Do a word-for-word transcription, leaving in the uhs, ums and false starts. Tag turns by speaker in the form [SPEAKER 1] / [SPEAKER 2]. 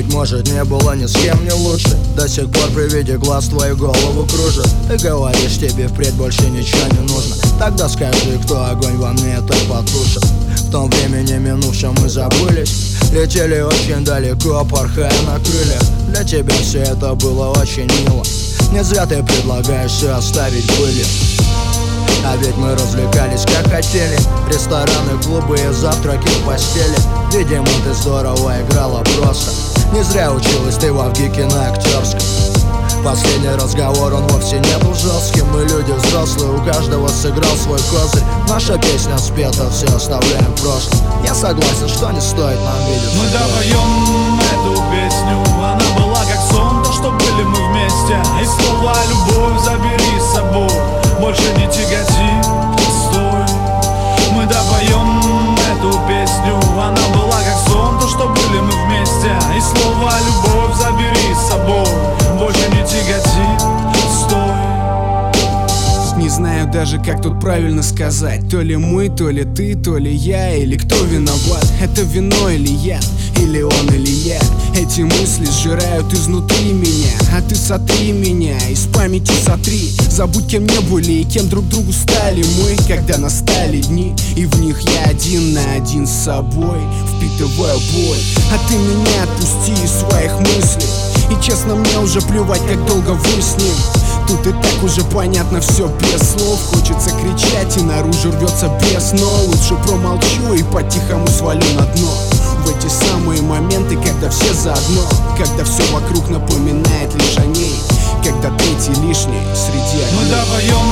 [SPEAKER 1] может, не было ни с кем не лучше. До сих пор при виде глаз твою голову кружит. Ты говоришь, тебе впредь больше ничего не нужно. Тогда скажи, кто огонь во мне так потушит. В том времени минувшем мы забылись, летели очень далеко, порхая на крыльях. Для тебя все это было очень мило. Не зря ты предлагаешь все оставить былью. А ведь мы развлекались как хотели. Рестораны, клубы и завтраки в постели. Видимо, ты здорово играла просто. Не зря училась ты в ВГИКе на актерском. Последний разговор, он вовсе не был жестким. Мы люди взрослые, у каждого сыграл свой козырь. Наша песня спета, все оставляем в прошлом. Я согласен, что не стоит нам видеться.
[SPEAKER 2] Мы допоем эту песню, она была как сон, то, что были мы вместе. И слова «любовь» забери с собой, больше не тяготи, стой. Мы допоем эту песню, она была как сон, то, что были мы вместе. И слова «любовь» забери с собой, больше не тяготи, стой.
[SPEAKER 3] Не знаю даже, как тут правильно сказать. То ли мы, то ли ты, то ли я, или кто виноват. Это вино или я, или он, или я. Эти мысли сжирают изнутри меня. А ты сотри меня, из памяти сотри. Забудь, кем не были и кем друг другу стали мы, когда настали дни, и в них я один на один с собой, впитываю боль. А ты меня отпусти из своих мыслей. И честно, мне уже плевать, как долго вы с ним. Тут и так уже понятно все без слов. Хочется кричать и наружу рвется бес. Но лучше промолчу и по-тихому свалю на дно. В эти самые моменты, когда все заодно, когда все вокруг напоминает лишь о ней, когда третий лишний среди огней.
[SPEAKER 2] Мы допоем